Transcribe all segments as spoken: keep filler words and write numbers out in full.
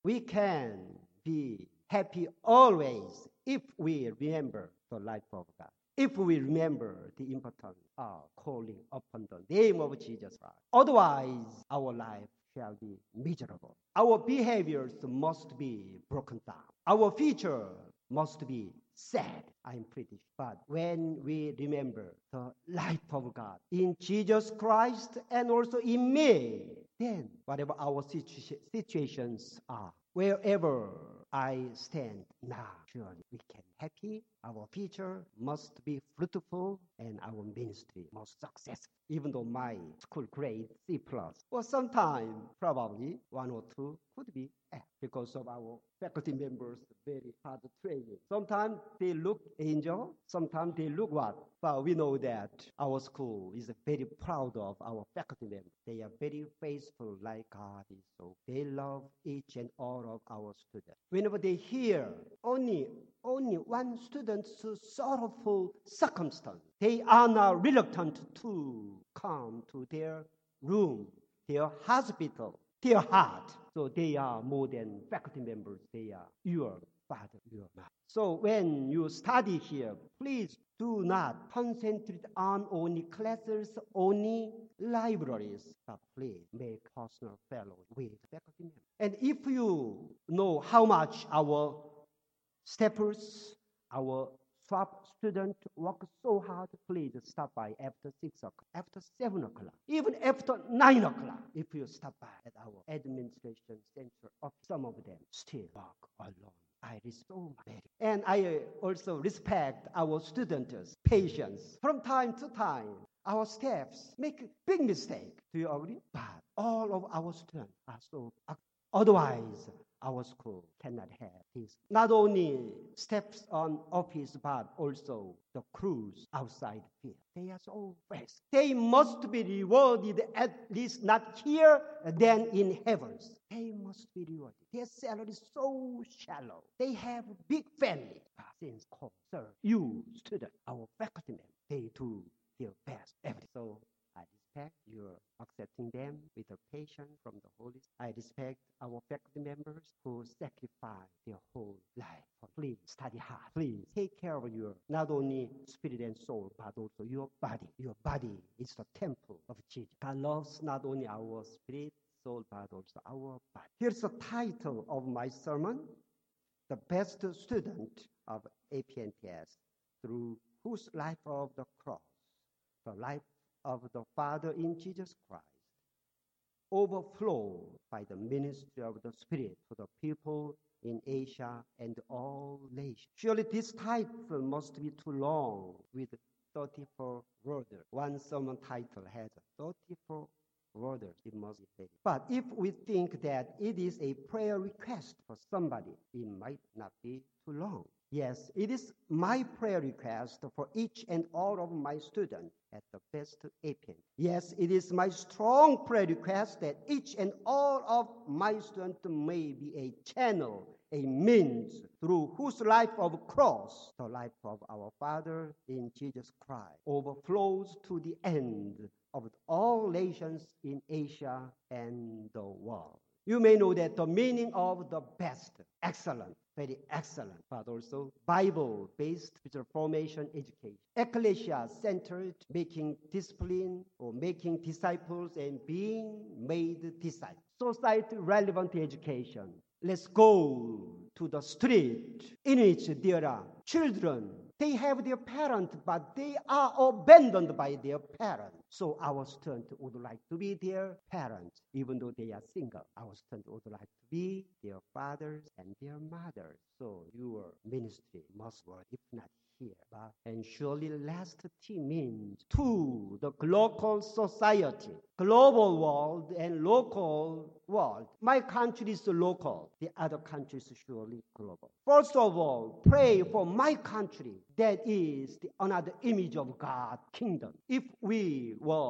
We can be happy always if we remember the life of God. If we remember the importance of calling upon the name of Jesus Christ. Otherwise, our life shall be miserable. Our behaviors must be broken down. Our future must be sad, I'm pretty sure. But when we remember the life of God in Jesus Christ and also in me, then whatever our situ- situations are, wherever I stand now, surely we can be happy. Our future must be fruitful and our ministry must successful. Even though my school grade C plus, or sometime probably one or two could be F because of our faculty members very hard training. Sometimes they look angel, sometimes they look what? But we know that our school is very proud of our faculty members. They are very faithful like God is. So they love each and all of our students. Whenever they hear only only one student's sorrowful circumstance, they are now reluctant to come to their room, their hospital, their heart. So they are more than faculty members. They are your father, your mother. So when you study here, please do not concentrate on only classes, only libraries, but please make personal fellow with faculty members. And if you know how much our staffers, our swap student work so hard, please stop by after six o'clock, after seven o'clock, even after nine o'clock. If you stop by at our administration center, of some of them still work alone. I respect so much. And I also respect our students' patience. From time to time, our staffs make big mistake. Do you agree? But all of our students are so active. Otherwise, our school cannot have this. Not only steps on office, but also the crews outside field. They are so fast. They must be rewarded at least not here, then in heavens. They must be rewarded. Their salary is so shallow. They have big family. Since call, sir, you student, our faculty members, they do their best every day. So I respect your accepting them with a patience from the Holy Spirit. I respect our faculty members who sacrifice their whole life. Please study hard. Please take care of your not only spirit and soul, but also your body. Your body is the temple of Jesus. God loves not only our spirit, soul, but also our body. Here's the title of my sermon: The Best Student of A P N T S, through whose life of the cross, the life of the Father in Jesus Christ, overflow by the ministry of the Spirit to the people in Asia and all nations. Surely this title must be too long with thirty-four words. One sermon title has thirty-four words. It must be very. But if we think that it is a prayer request for somebody, it might not be too long. Yes, it is my prayer request for each and all of my students at the best A P N. Yes, it is my strong prayer request that each and all of my students may be a channel, a means through whose life of cross, the life of our Father in Jesus Christ, overflows to the end of all nations in Asia and the world. You may know that the meaning of the best, excellent, very excellent, but also Bible-based spiritual formation education. Ecclesia-centered, making discipline or making disciples and being made disciples. Society-relevant education. Let's go to the street in which there are children. They have their parents, but they are abandoned by their parents. So our students would like to be their parents, even though they are single. Our students would like to be their fathers and their mothers. So your ministry must work, if not here. But, and surely last T means to the local society, global world and local world. My country is local. The other country is surely global. First of all, pray for my country. That is the another image of God's kingdom. If we were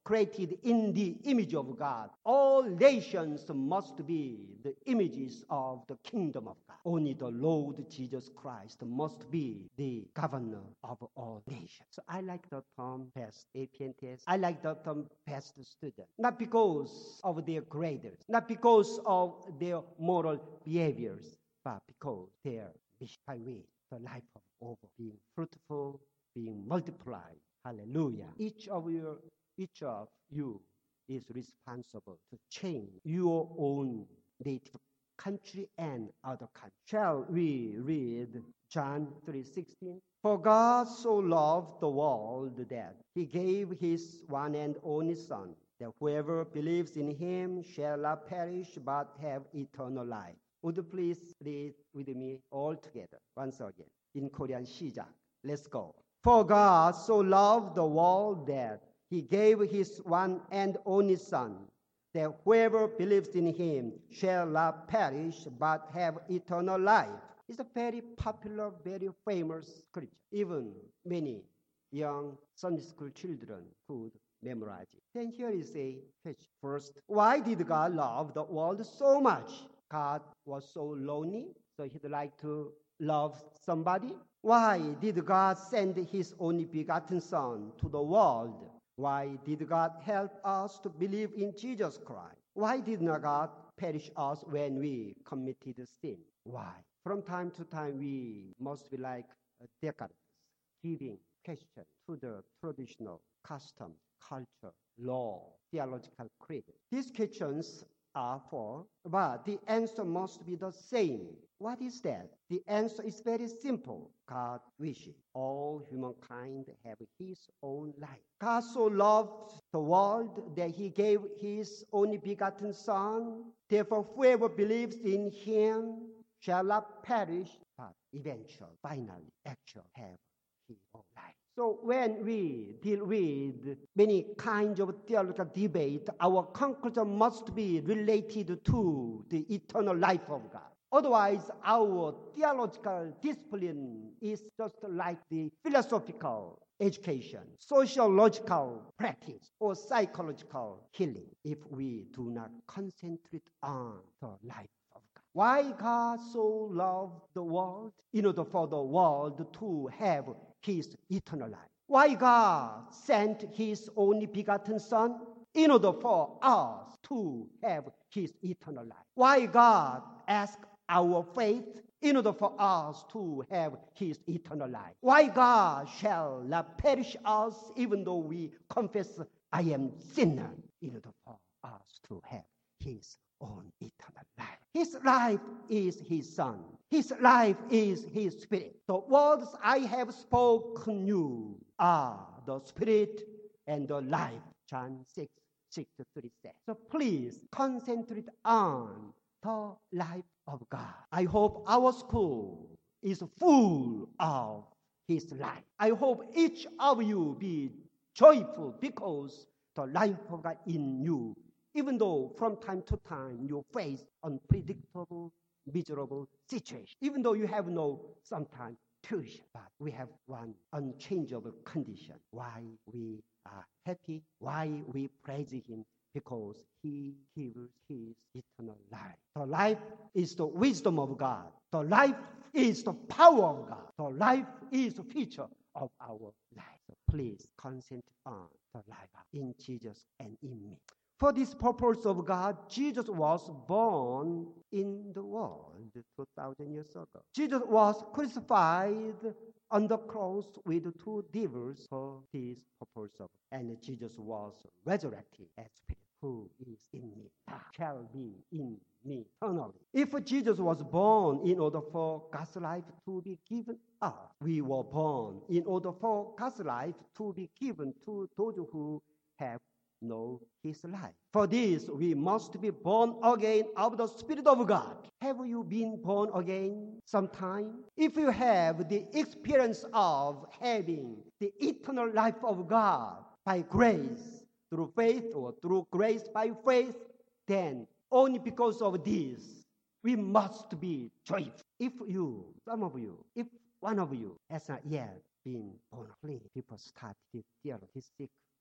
created in the image of God. All nations must be the images of the kingdom of God. Only the Lord Jesus Christ must be the governor of all nations. So I like the term best A P N T S. I like the term best student. Not because of their grades, not because of their moral behaviors, but because they are by way the life of over being fruitful, being multiplied. Hallelujah. Each of you, each of you is responsible to change your own native country and other countries. Shall we read John three sixteen? For God so loved the world that he gave his one and only Son, that whoever believes in him shall not perish but have eternal life. Would you please read with me all together once again in Korean 시작. Let's go. For God so loved the world that he gave his one and only Son, that whoever believes in him shall not perish but have eternal life. It's a very popular, very famous scripture. Even many young Sunday school children could memorize it. Then here is a question. First, why did God love the world so much? God was so lonely, so he'd like to love somebody. Why did God send his only begotten Son to the world? Why did God help us to believe in Jesus Christ? Why did not God perish us when we committed sin? Why? From time to time, we must be like Descartes, giving question to the traditional custom, culture, law, theological creed. These questions are for, but the answer must be the same. What is that? The answer is very simple. God wishes all humankind have his own life. God so loved the world that he gave his only begotten Son. Therefore, whoever believes in him shall not perish, but eventually, finally, actually have his own life. So when we deal with many kinds of theological debate, our conclusion must be related to the eternal life of God. Otherwise, our theological discipline is just like the philosophical education, sociological practice, or psychological healing if we do not concentrate on the life of God. Why God so loved the world? In order for the world to have his eternal life. Why God sent his only begotten Son? In order for us to have his eternal life. Why God asked our faith? In order for us to have his eternal life. Why God shall not perish us even though we confess, I am sinner, in order for us to have his own eternal life. His life is his Son. His life is his Spirit. The words I have spoken you are the Spirit and the life. John six, six to three says. So please concentrate on the life of God. I hope our school is full of his life. I hope each of you be joyful because the life of God in you, even though from time to time you face unpredictable, miserable situation, even though you have no sometimes tuition, but we have one unchangeable condition. Why we are happy, why we praise him, because he gives his eternal life. The life is the wisdom of God. The life is the power of God. The life is the future of our life. So please concentrate on the life in Jesus and in me. For this purpose of God, Jesus was born in the world two thousand years ago. Jesus was crucified on the cross with two devils for this purpose of, and Jesus was resurrected as Spirit who is in me, shall be in me eternally. If Jesus was born in order for God's life to be given us, we were born in order for God's life to be given to those who have know his life. For this, we must be born again of the Spirit of God. Have you been born again sometime? If you have the experience of having the eternal life of God by grace, through faith or through grace by faith, then only because of this, we must be joyful. If you, some of you, if one of you has not yet been born again, people start this theology sick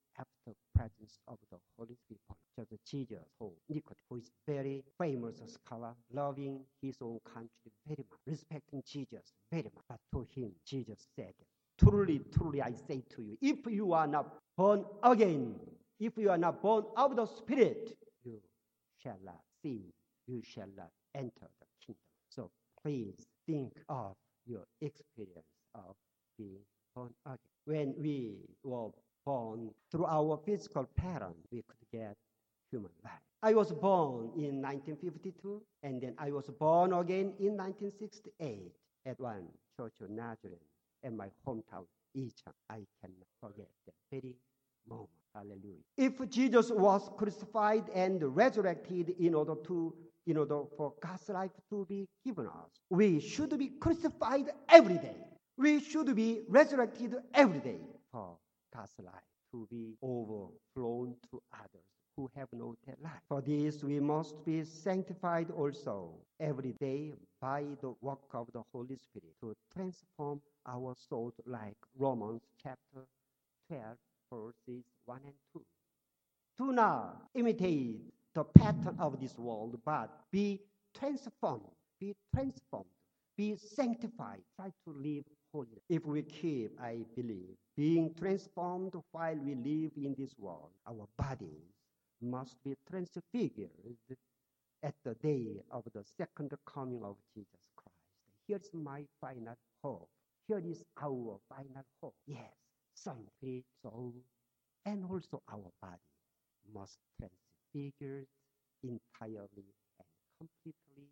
after presence of the Holy Spirit. Just Jesus told Nicodemus, who is very famous scholar, loving his own country very much, respecting Jesus very much. But to him, Jesus said, truly, truly, I say to you, if you are not born again, if you are not born of the Spirit, you shall not see, you shall not enter the kingdom. So please think of your experience of being born again. When we were born through our physical parents, we could get human life. I was born in nineteen fifty-two, and then I was born again in nineteen sixty-eight at one church of Nazareth in my hometown, Ichang. I cannot forget that very moment. Hallelujah. If Jesus was crucified and resurrected in order to in order for God's life to be given us, we should be crucified every day. We should be resurrected every day for God's life to be overflown to others who have no life. For this, we must be sanctified also every day by the work of the Holy Spirit to transform our souls, like Romans chapter twelve, verses one and two. Do not imitate the pattern of this world, but be transformed, be transformed, be sanctified. Try to live holy. If we keep, I believe, being transformed while we live in this world, our bodies must be transfigured at the day of the second coming of Jesus Christ. Here's my final hope. Here is our final hope. Yes, spirit, soul, and also our body must transfigure entirely and completely.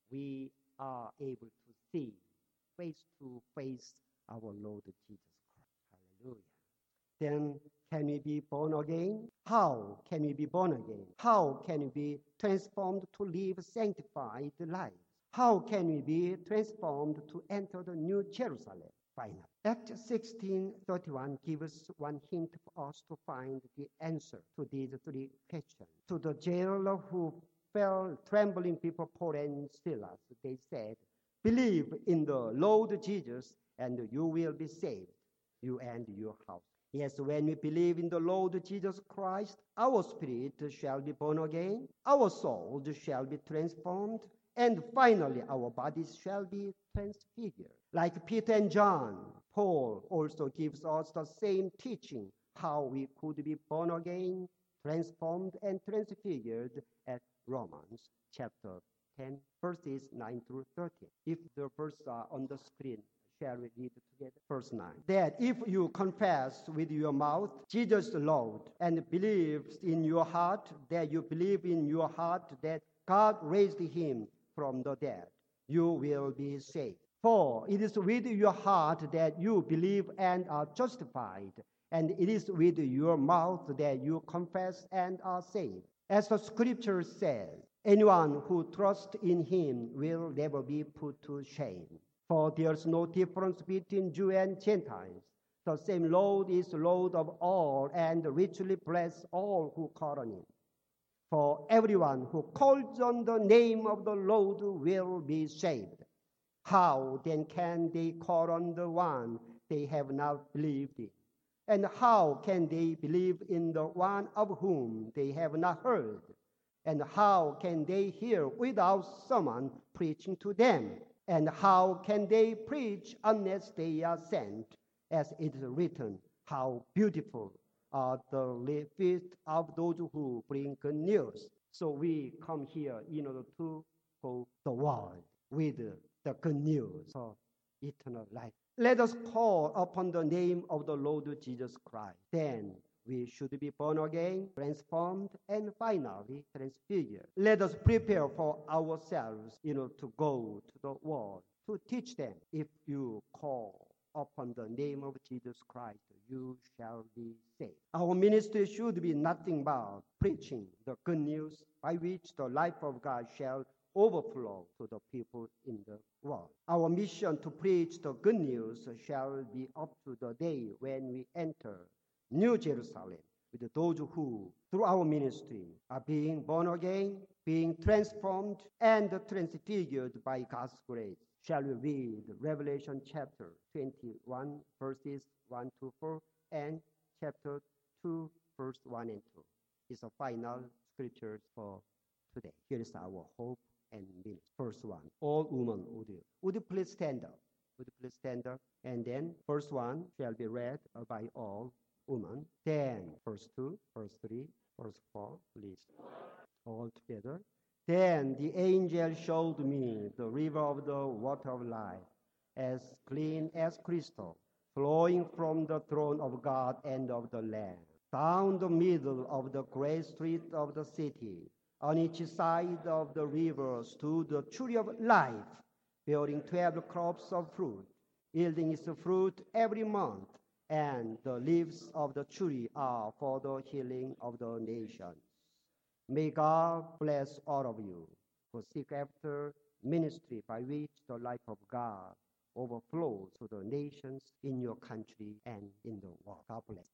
We are able to see face to face our Lord Jesus Christ. Hallelujah. Then can we be born again? How can we be born again? How can we be transformed to live sanctified lives? How can we be transformed to enter the New Jerusalem? Finally, Acts sixteen thirty-one gives us one hint for us to find the answer to these three questions. To the jailer who fell trembling before Paul and Silas, they said, believe in the Lord Jesus and you will be saved, you and your house. Yes, when we believe in the Lord Jesus Christ, our spirit shall be born again, our souls shall be transformed, and finally our bodies shall be transfigured. Like Peter and John, Paul also gives us the same teaching, how we could be born again, transformed, and transfigured at Romans chapter ten, verses nine through thirteen. If the verses are on the screen, shall we read together? Verse nine. That if you confess with your mouth Jesus the Lord and believe in your heart that you believe in your heart that God raised him from the dead, you will be saved. For it is with your heart that you believe and are justified, and it is with your mouth that you confess and are saved. As the scripture says, anyone who trusts in him will never be put to shame. For there is no difference between Jew and Gentiles. The same Lord is Lord of all and richly bless all who call on him. For everyone who calls on the name of the Lord will be saved. How then can they call on the one they have not believed in? And how can they believe in the one of whom they have not heard? And how can they hear without someone preaching to them? And how can they preach unless they are sent? As it is written, how beautiful are the feet of those who bring good news. So we come here in order to go the world with the good news of eternal life. Let us call upon the name of the Lord Jesus Christ. Then we should be born again, transformed, and finally transfigured. Let us prepare for ourselves, you know, to go to the world, to teach them. If you call upon the name of Jesus Christ, you shall be saved. Our ministry should be nothing but preaching the good news by which the life of God shall overflow to the people in the world. Our mission to preach the good news shall be up to the day when we enter New Jerusalem with those who, through our ministry, are being born again, being transformed, and transfigured by God's grace. Shall we read Revelation chapter twenty-one, verses one to four, and chapter two, verse one and two. It's a final scriptures for today. Here is our hope and meaning. First one, all women, would you, would you please stand up? Would you please stand up? And then first one shall be read by all women. Then verse two, verse three, verse four, please. All together. Then the angel showed me the river of the water of life, as clean as crystal, flowing from the throne of God and of the Lamb. Down the middle of the great street of the city, on each side of the river stood the tree of life, bearing twelve crops of fruit, yielding its fruit every month, and the leaves of the tree are for the healing of the nations. May God bless all of you who seek after ministry by which the life of God overflows to the nations in your country and in the world. God bless.